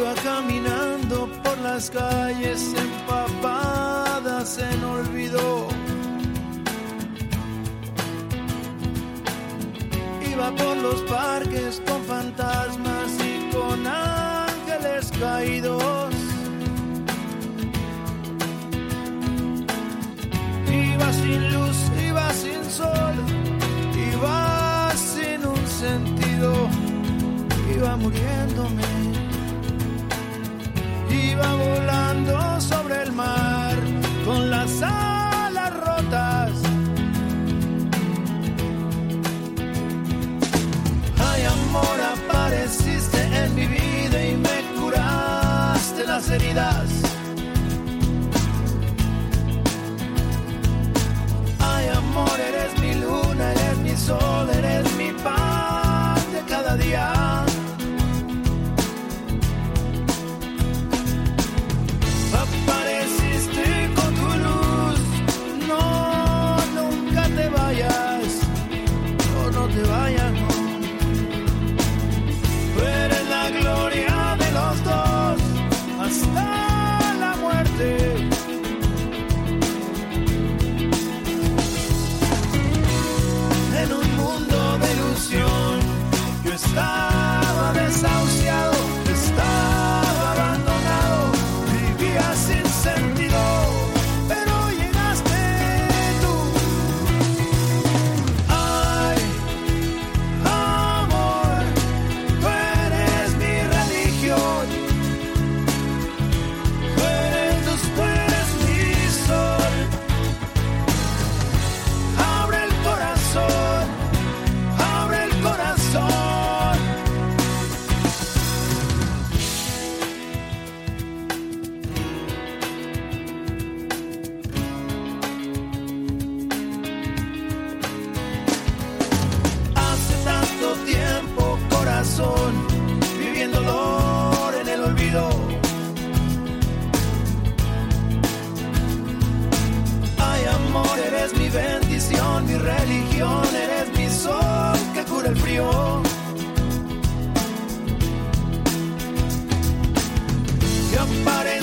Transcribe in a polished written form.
Iba caminando por las calles empapadas en olvido. Iba por los parques con fantasmas y con ángeles caídos. Iba sin luz, iba sin sol, iba sin un sentido, iba muriéndome. Iba volando sobre el mar con las alas rotas. Ay, amor, apareciste en mi vida y me curaste las heridas. Ay, amor, eres mi luna, eres mi sol, eres mi pan de cada día. Apareciste con tu luz, no, nunca te vayas, no te vayas, no. Tú eres la gloria de los dos, hasta la muerte. En un mundo de ilusión, yo estaba desahuciado, estaba abandonado. Sin sentido, pero llegaste tú. Ay, amor, tú eres mi religión. Tú eres mi sol. Abre el corazón, abre el corazón. Viviendo dolor en el olvido. Ay, amor, eres mi bendición, mi religión, eres mi sol que cura el frío. Y aparece